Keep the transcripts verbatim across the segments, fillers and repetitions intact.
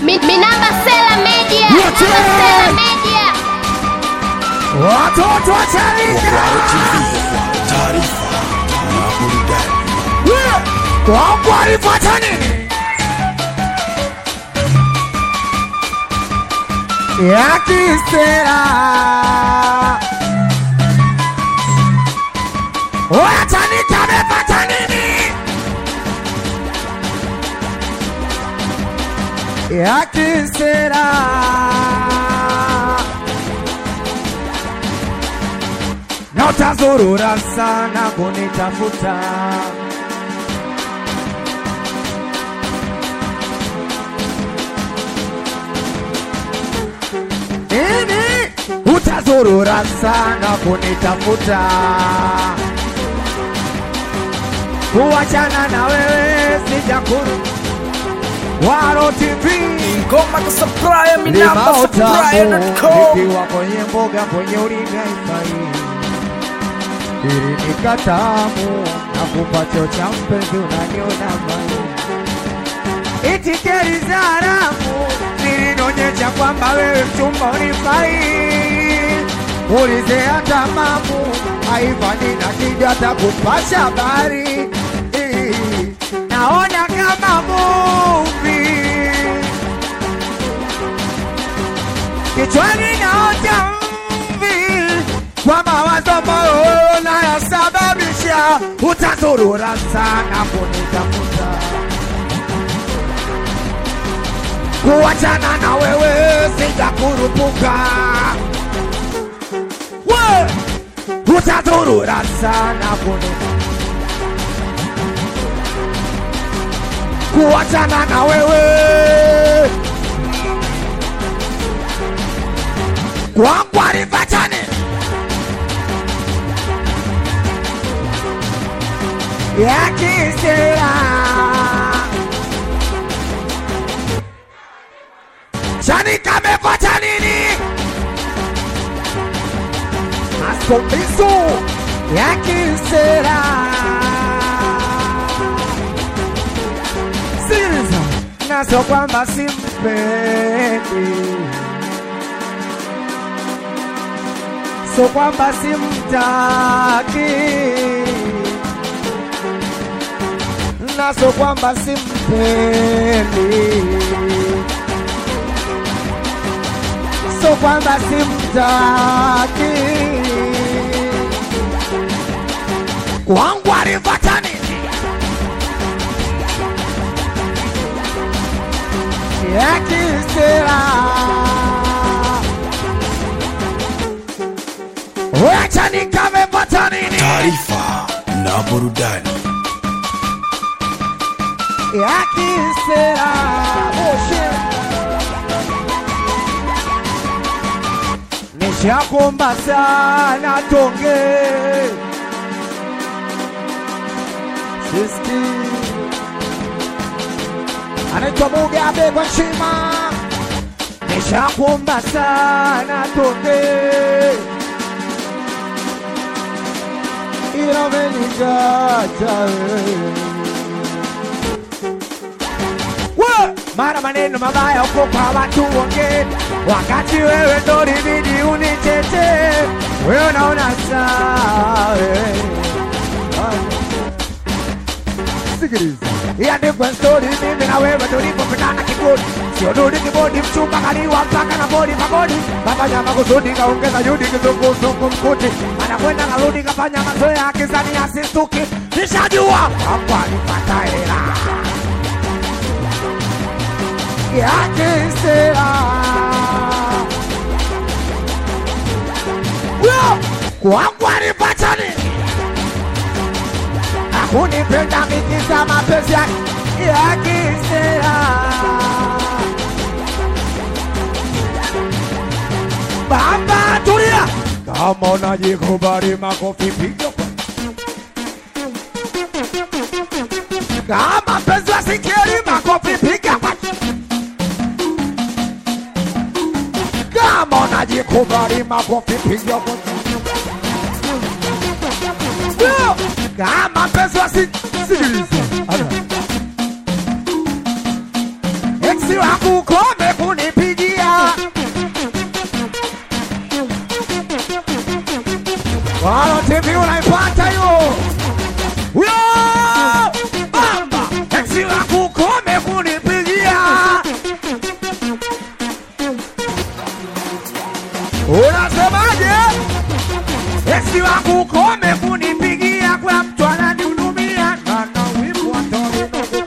Minamba Sela Media. Minamba Sela Media. Watoto wa Chalinga. Taarifa na burudani. Kwa kuarifa nini? Ya kisera. Watanika mepata nini? Ya kisera. Na utazurura sana kunitafuta. Nini? Utazurura sana kunitafuta. Kuachana na wewe sijakuru. Waro T V Ngoma kusupply Minamba Supply dot com. nikiwa kwenye mboga kwenye ulinga ifai. Ili nikatamu na kupacho cha mpenzi unaniona mai. Itikeri za haramu zilinonyesha kwamba wewe mchumba unifai. Ulize hata mamu haifani na kidi hata kupasha habari. Naona kama movie kichwani naota mvi kwa mawazo ambayo unayasababisha. Utazurura sana kunitafuta. Kuachana na wewe sijakurupuka. Utazurura sana kunitafuta. Kuachana na wewe kwangu alifatani. Ya kisera Chanika mepata nini? Askombisu ya kisera. Na so kwamba simpendi, so kwamba simtaki, na so kwamba simpendi, so kwamba simtaki. Kwangu alifatani. Ya kisera wacha nikamepata nini? Taarifa na burudani. Ya kisera nishakomba sana tonge siski anaitwa Mugabe kwa shima. Nishakuomba sana tonge ila umenikataa wewe. Mara maneno mabaya uko kwa watu wengine, wakati wewe ndo libidi unitete. Wewe unaona sawa. Sikiliza ya different story, mimi na wewe tulipopendana kibodi. Sio dudi kibodi mchumba kaliwa mpaka na bodi pagodi. Kafanya makusudi kaongeza juhudi kizungu zungu mkuti. Anakwenda karudi kafanya mazoea akizani asistuki. Nishajua hapa nipata hela. Ya kisera kwangu alipata nini? Kunipenda mikisa mapenzi ya kisera. Baba tulia. Kama unajikubali makofi piga. Kama penzi wasikeri makofi piga. Kama unajikubali makofi piga. Kama penzi wasikeri. Eksi wako ukome. Eksi wangu kome kunipigia kwa mtu ananihudumia na na wivu hatari.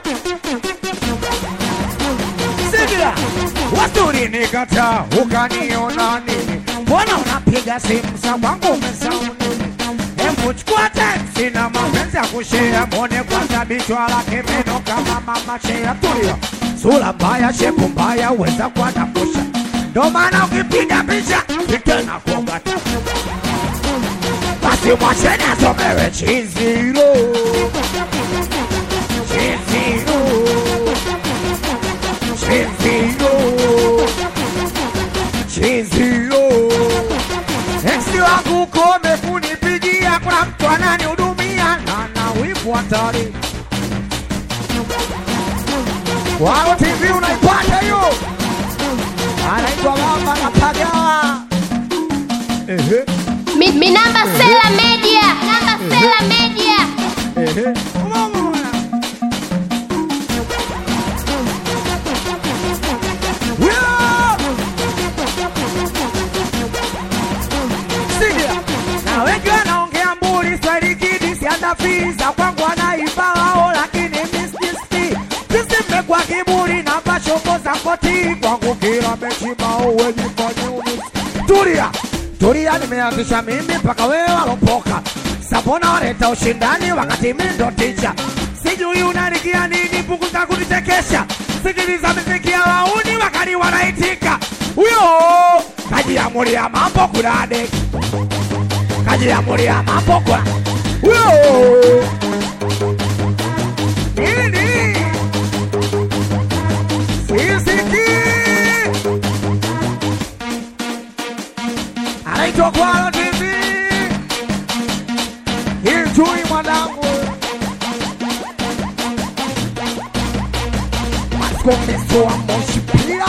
Sikia, watu ulinikataa ukaniona nini? Mbona unapiga simu za kwangu umesahau nini? Hebu chukua time, sina mapenzi ya kushare. Mwone kwanza bichwa lake meno kama mama shea. Tulia, sura mbaya, shepu mbaya, weza kwa nakusha. Ndo maana ukipiga picha, itena kuongata. Basi mwacheni asomewe chiziro. Chiziro. Chiziro. Chiziro. Eksi wangu kome kunipigia kuna mtu ananihudumia na na wivu hatari. Wao T V unaipata hiyo. Anaitwa Baba na Pagawa. Ehe. Mi, mi namba Sela Media. Namba Sela Media. Ehe. Na wengi wanaongea mburi swali kidi sianda fiza kwangu wanaiba wao lakini mististi kisi mmekwa kiburi na pashoko za koti kwangu kila mechi mao wejifanye umisi. Tulia, tulia nimeanzisha mimi mpaka wewe walopoka. Sabona waleta ushindani wakati mimi ndo teacher. Sijui unanikia nini punguza kunichekesha. Sikiliza miziki ya wauni wakati wanaitika. Uyo, kaji ya muri ya mambo kurade. Kaji ya muri ya mambo kwa. Uyo. Nini? Sisiki. Anaitwa Kwalo T V. Hii mwanangu. Maskomiso wa moshi pia.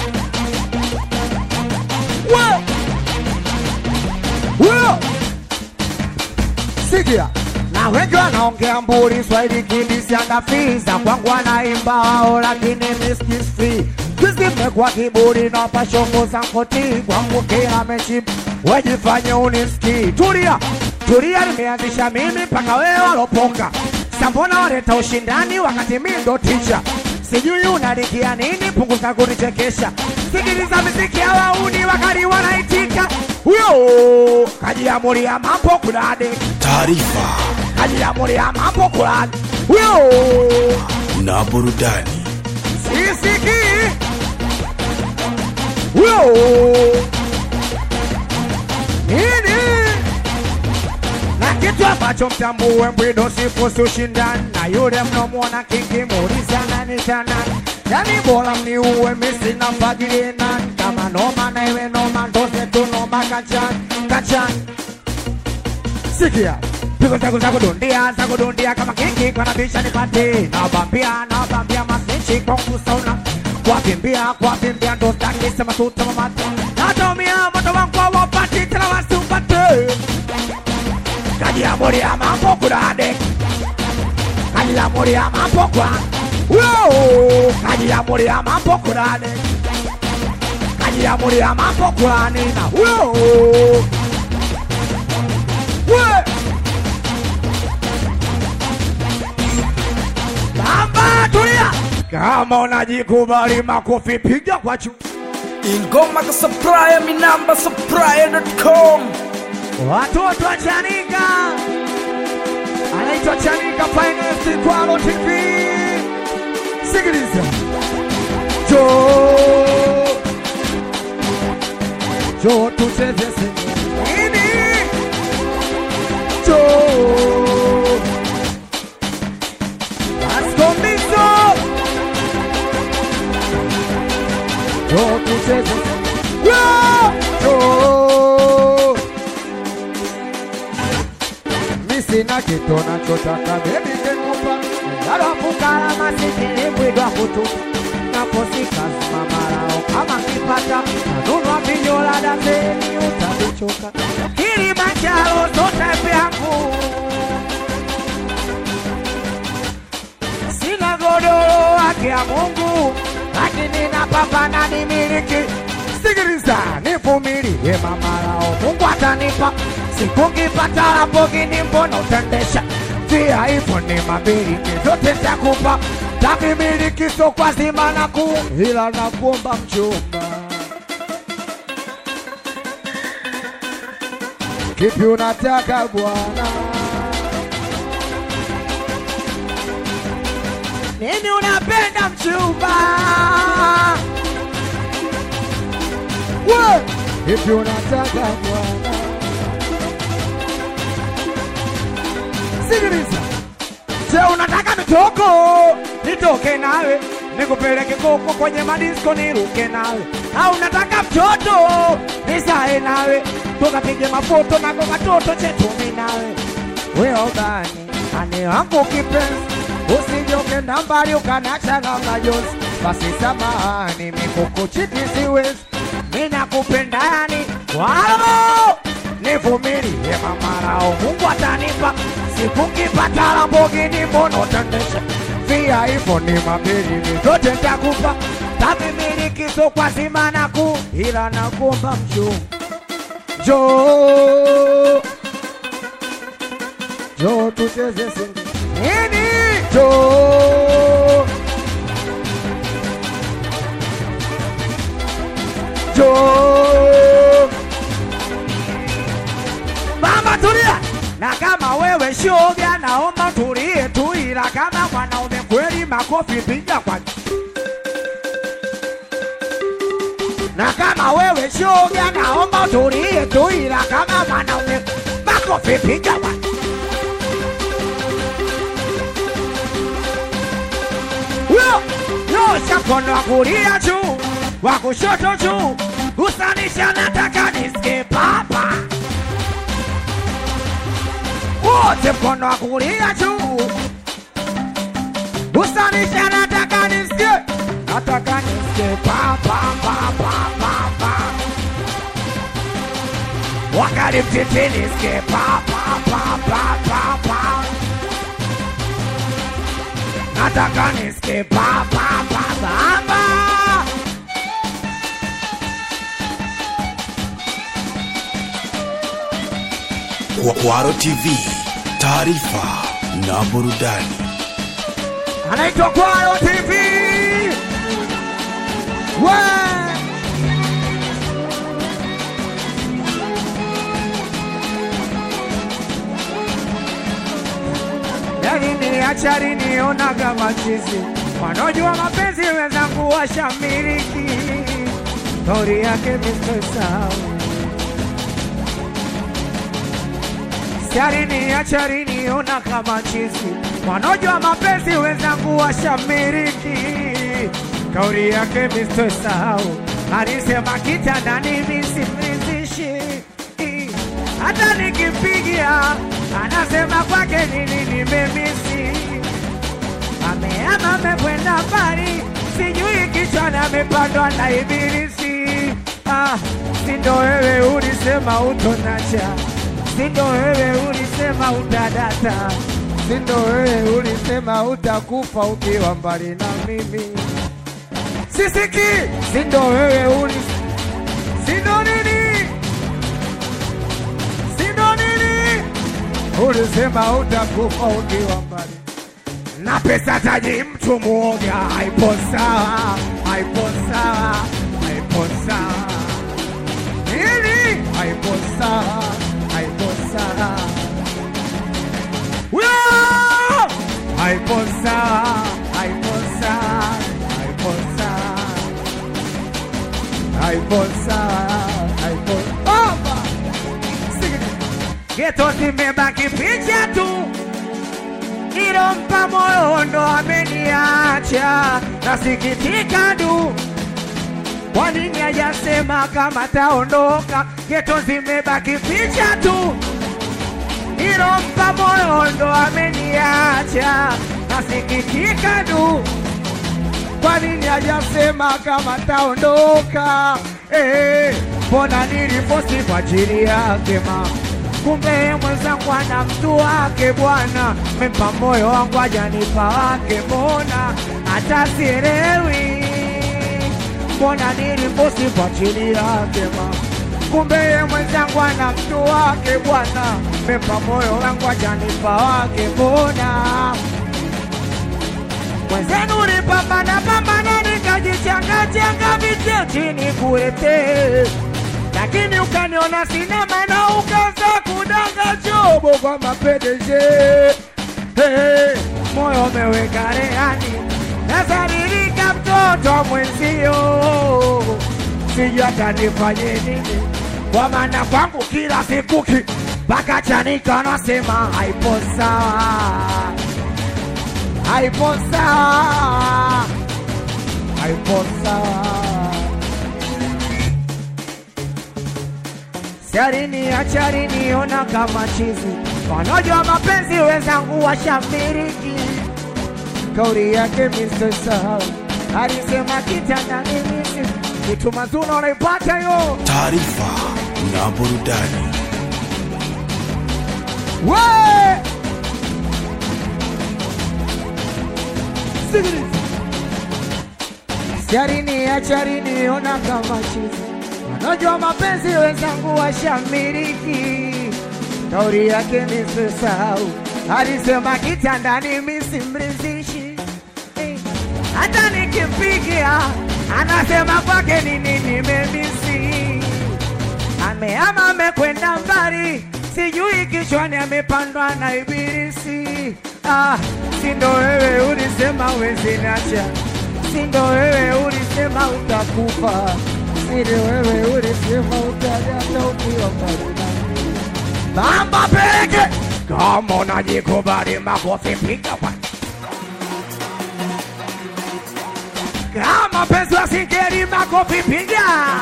Wow. Wow. Sikia. Na wengi wanaongea mburi swahili kindi sianda fiza kwangu wanaimba wao lakini miskisi. Kisi mmekwa kiburi na pashongo za koti kwangu kila mechi wajifanye uniski. Tulia, tulia nimeanzisha mimi mpaka wewe walopoka. Sambona waleta ushindani wakati mimi ndo teacher. Sijui unanikia nini punguza kunichekesha. Sikiliza miziki ya wauni wakati wanaitika. Uyo, kaji ya muri ya mambo kurade. Taarifa Kaji ya muri ya mambo kurade. Uyo, na burudani. sisiki. Uyo. Nini? Na kitu ambacho mtambue mbwido sifusi ushindani. Na yule mnomwona kingi muuliza nani chanani. Yani bora mniuwe misi na fagili nani. Kama noma na iwe noma ndoze tu noma kachani. Kachani. Sikia. Pigo zako zako dundia, zako dundia kama kingi kwa nabisha nipate. Na bambia, na bambia masichi kwa kusauna. Kwa bimbia, kwa bimbia ndo staki sema tuta mamata. Natomia moto wangu wa wapati tila wasi upate. Kaji ya muri ya mambo kurade. Kaji ya muri ya mambo kwa. Wow! Kaji ya muri ya mambo kurade. Kaji ya muri ya mambo kurane na. Wow! Wow! Bamba tulia. Kama unajikubali makofi piga kwa juu. Ingoma ka supplier mi namba supplier dot com. Watoto wa Chanika. Anaitwa Chanika Finance Kwalo T V. Sikiliza. Jo. Jo tucheze nini? Jo. Maskomiso. Jo tucheze. Jo. Sina kitu nachotaka baby nikupa. Alafu kala masitili mwidwa kutu. Naposika mamarao kama kipata. Nanunua vinyola dazeni utabichoka. Kilimanjaro zote vyangu. Sina godoro wake ya Mungu. Lakini napambana nimiliki. Sikiliza, nipo nivumilie mama lao, Mungu atanipa. Siku ngipata Lamborghini mbona utendesha? Via hivyo ni mabiliki zote nitakupa. Takimiliki so kwa zima na ku, ila nakuomba mchumba. Kipi unataka bwana? Nini unapenda mchumba? Wewe kipi unataka bwana? Sikiliza. Je, unataka mitoko? Nitoke nawe nikupeleke koko kwenye madisco niruke nawe. Au unataka mtoto? Nisae nawe tukapige mafoto na kwa watoto chetu mimi nawe. Wewe bani ani wangu kipenzi, usijoke nambari ukanacha na majozi. Basi samahani mikukuchiti siwezi, mimi nakupenda yani wao. Nivumilie mama lao, Mungu atanipa. Siku ngipata Lamborghini mbona utendesha? Via hivyo ni mabiliki zote nitakupa. Tamimiliki so kwa zima na ku, ila nakuomba mchumba. Jo Jo tucheze singi nini? Jo Jo mama tulia. Na kama wewe shoga naomba tulie tu, ila kama mwanaume kweli makofi piga kwa. Na kama wewe shoga naomba tulie tu, ila kama mwanaume makofi piga kwa. Yo yo shakono wa kulia juu, wa kushoto juu, usanisha nataka nisikie papa. Wote mkono wa kulia juu, usanisha nataka nisikie, nataka nisikie pa pa pa pa pa pa. Wakati mtiti nisikie pa pa pa pa pa pa. Nataka nisikie pa pa pa pa pa. Kwaro T V, taarifa na burudani. Anaitwa Kwaro T V. Weee Yagini achari niona kama chizi, wanojua mapenzi wenzangu washamiriki. Tori yake misesao Charini ya charini ona kama chizi, wanojua mapenzi wenzangu washamiriki. Kauri yake misto sahau, alisema kitandani misimrizishi. Hata nikipigia anasema kwake nini nimemisi. Ameama amekwenda mbali, sijui kichwani amepandwa na ibilisi. Ah, sindo wewe ulisema utonacha, sindo wewe ulisema utadata, sindo wewe ulisema utakufa ukiwa mbali na mimi. Sisiki, sindo wewe ulisema, sindo nini, sindo nini, ulisema utakufa ukiwa mbali. Na pesa taji mtu mwoga, haipo sawa, haipo sawa, haipo sawa. Nini? Haipo sawa, haipo sawa. Woo! Haipo sawa, haipo sawa, haipo sawa. Haipo sawa, haipo sawa. Geto zimebaki picha tu, nilompa moyo ndo ameniacha. Nasikitika du, kwa nini hajasema kama taondoka? Geto zimebaki picha tu, nilompa moyo ndo ameniacha. Nasikitika du, kwa nini hajasema kama taondoka? Eh, mbona nilifosi kwa ajili yake ma, kumbe mwenzangu ana mtu wake bwana. Mempa moyo wangu hajanipa wake, mbona hata sielewi. Mbona nilifosi kwa ajili yake ma, kumbe mwenzangu ana mtu wake bwana. Mepa moyo wangu ajanipa wake mbona. Mwenzenu ulipambana pambana nikajichanga changa vitia chini kulete. Lakini ukaniona sina maana ukaanza kudanga chobo kwa mapendeje. Hey, moyo umeweka rehani. Nasaririka mtoto mwenzio. Sijui hata nifanye nini. Kwa maana kwangu kila sikuki baka chanika nasema haipo sawa. Haipo sawa. Haipo sawa. Siarini acharini ona kama chizi. Wanajua mapenzi wenzangu washamiriki. Kauri yake mister Sahau alisema kitanda ni misi. Kitu mazuri unaipata yo. Taarifa na burudani. Wee! Sigiri. Siarini acharini ona kama chizi. Wanajua mapenzi wenzangu washamiriki. Kauri yake nisisahau alisema kitandani misimrizishi. Hata nikimpigia anasema kwake nini nimemisi. Ameama amekwenda mbali, sijui kichwani amepandwa na ibilisi. Ah, sindo wewe ulisema wezi nacha. Sindo wewe ulisema utakufa. Sindo wewe ulisema utajata ukiwa mbali. Bamba peke kama unajikubali makofi piga kwa. Kama penzi wa singeli makofi piga.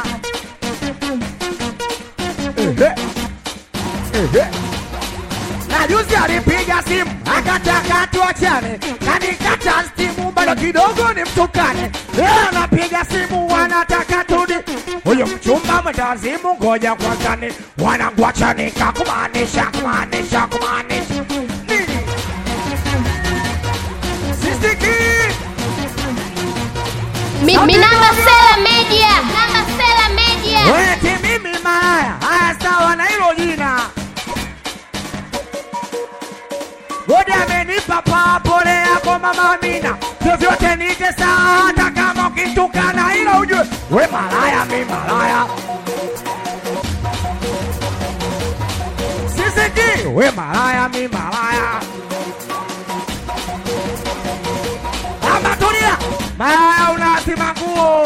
Ehe. Ehe. Na juzi alipiga simu akataka tuachane. Kanikata simu bado kidogo ni mtukane. Leo anapiga simu wanataka tudi. Huyo mchumba mtazimu ngoja kwanzani. Wanangwachanika kumaanisha kumaanisha kumaanisha nini? Sisiki Mimi namba Sela Media. Namba Sela Media. weti mimi malaya. Haya sawa na hilo jina. Godi amenipa papole yako mama Amina. Vyovyote nite sawa hata kama ukitukana hilo ujue. We malaya mi malaya. Sisiki we malaya mi malaya. Amba tulia. Malaya unasima nguo.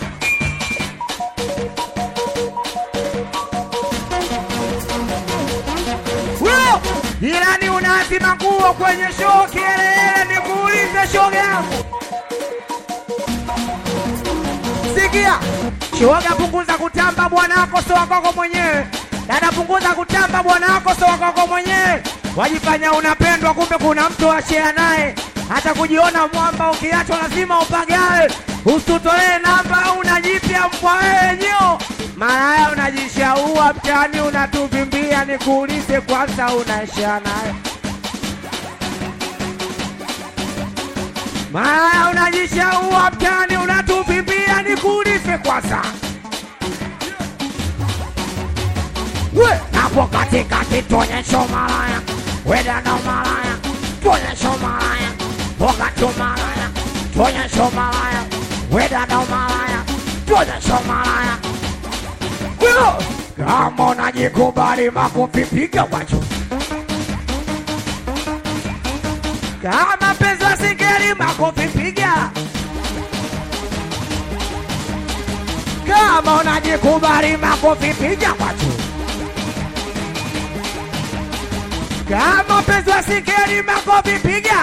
Woo! Jirani unasima nguo kwenye show kielele nikuulize shoga yangu. Sikia, shoga punguza kutamba bwana wako so wako mwenyewe. Dada punguza kutamba bwana wako so wako mwenyewe. Wajifanya unapendwa kumbe kuna mtu ashare naye. Hata kujiona mwamba ukiachwa lazima upagawe. Usitutolee namba unajipia mbwa wewe nyoo. Malaya unajishaua mtani unatuvimbia nikuulize kwanza unashare naye. Malaya unajishaua mtani unatuvimbia nikuulize kwanza. We napo katika kitonyesho malaya. Weda na malaya. Tonyesho malaya. Wakati malaya. Tonyesho malaya. Weda na malaya. Tonyesho malaya. Wilo kama unajikubali makofi piga wacho. Kama penzi wa singeli makofi piga. Kama unajikubali makofi piga wacho. Kama penzi wa singeli makofi piga.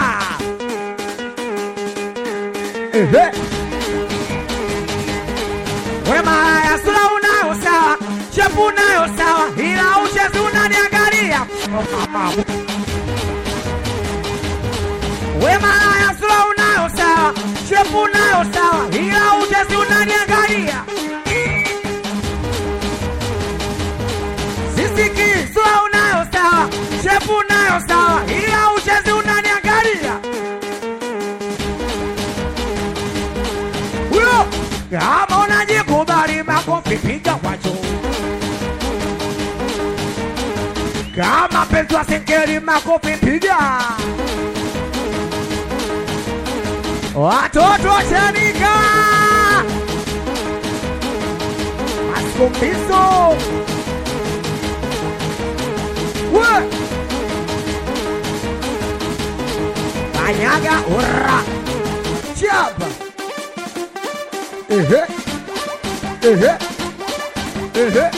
Ehe. We malaya sura unayo sawa, shepu unayo sawa, ila uchezi unaniangalia. We malaya sura unayo sawa, shepu unayo sawa, ila uchezi unaniangalia. Sisiki sura unayo sawa, shepu unayo sawa, ila uchezi unaniangalia. Kama unajikubali makofi piga wacho. Kama penzi wa singeli makofi piga. Watoto wa Chanika Maskumbiso We Kanyaga ura Chapa Ehe Ehe Ehe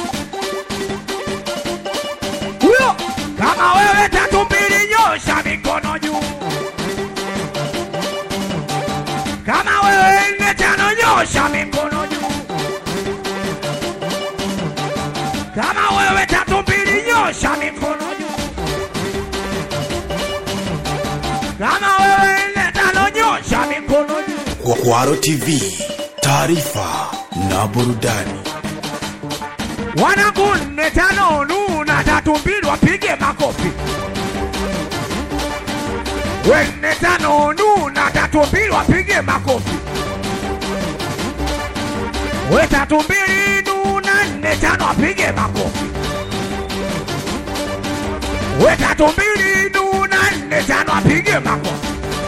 Uyo Kama wewe tatu mbili nyosha mikono juu. Kama wewe nne tano nyosha mikono juu. Kama wewe tatu mbili nyosha mikono juu. Kama wewe nne tano nyosha mikono juu. Kwaro T V, taarifa na burudani. Wanangu nne tano nuna tatu mbili wapige makofi. Wene tano nuna tatu mbili wapige makofi. We tatu mbili nuna nne tano wapige makofi. We tatu mbili nuna nne tano wapige makofi.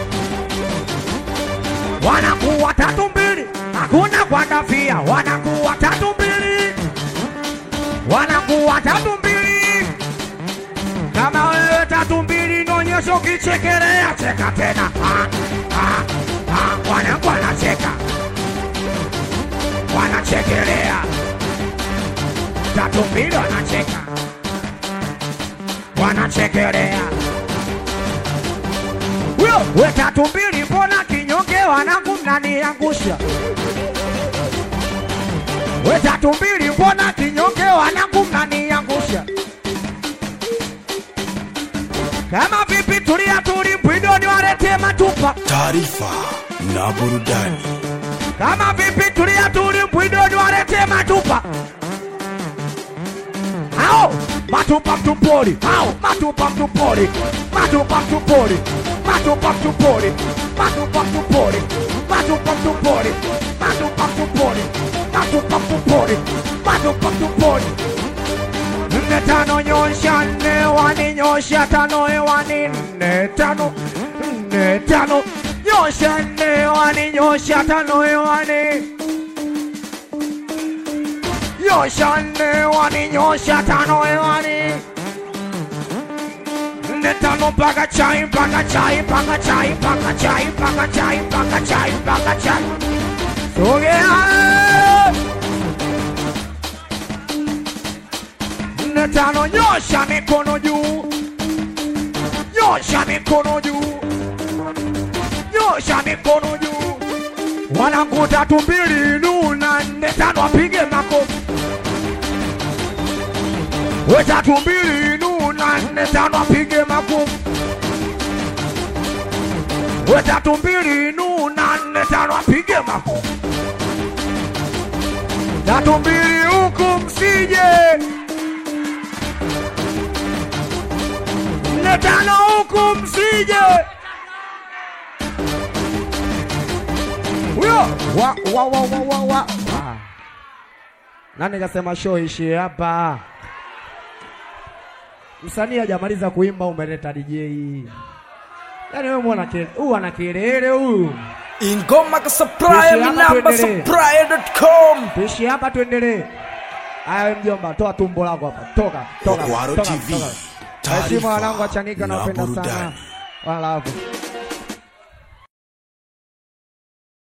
Wanakuwa tatu mbili hakuna kuandafia. Wanakuwa tatu mbili Wanakuwa tatu mbili. Kama wewe tatu mbili nonyesho kichekelea cheka tena. Ha ha ha wanaku wanacheka. Wanachekelea. Tatu mbili wanacheka. Wanachekelea. Uyo we tatu mbili mbona kinyonge wanangu mnaniangusha. We tatu mbili mbona kinyonge wanangu mnaniangusha. Kama vipi tulia tuli mpidoni warete matupa. Taarifa na burudani. Kama vipi tulia tuli mpidoni warete matupa. Hao matupa mtupoli. Hao matupa mtupoli. Matupa mtupoli. Matupa mtupoli. Matupa mtupoli. Matupa mtupoli. Matupa mtupoli. Matupa mtupoli. Matupa mtupoli. Nne tano nyosha nne wani nyosha tano hewani. Nne tano nne tano nyosha nne wani nyosha tano hewani. Nyosha nne wani nyosha tano hewani. Nne tano mpaka chai mpaka chai mpaka chai mpaka chai mpaka chai mpaka chai mpaka chai. Sogea nne tano nyosha mikono juu. Nyosha mikono juu. Nyosha mikono juu. Wanangu tatu mbili nuna nne tano wapige makofi. We tatu mbili nuna nne tano wapige makofi. We tatu mbili nuna nne tano wapige makofi. Tatu mbili huku msije. Nne tano huku msije. Uyo wa wa wa wa wa wa. Nani kasema show ishi hapa? Msanii hajamaliza kuimba umeleta D J. Yaani wewe muona kile, huyu ana kelele huyu. Ingoma ka supply mi namba supply dot com. Tuishi hapa tuendelee. Aya mjomba, toa tumbo lako hapa. Toka, toka. Kwaro T V. Heshima wanangu wa Chanika na wapenda sana. Wala hapo.